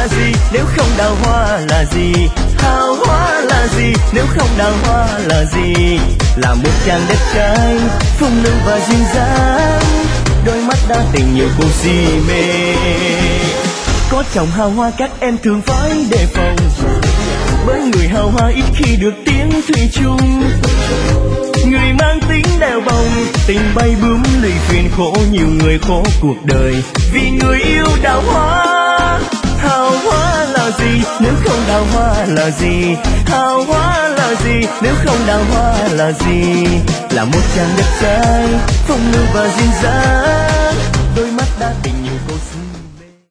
gì nếu không đào hoa là gì? Hào hoa là gì nếu không đào hoa là gì? Là một chàng đẹp trai phong lưu và duyên dáng, đôi mắt đã tình nhiều cô si mê. Có chồng hào hoa các em thường phải đề phòng, bởi người hào hoa ít khi được tiếng thủy chung. Người mang tính đèo bồng, tình bay bướm lụy phiền khổ, nhiều người khổ cuộc đời vì người yêu đào hoa. Hào hoa là gì nếu không đào hoa là gì? Hào hoa là gì nếu không đào hoa là gì? Là một chàng đẹp trai phong lưu và duyên dáng, đôi mắt đã tình nhiều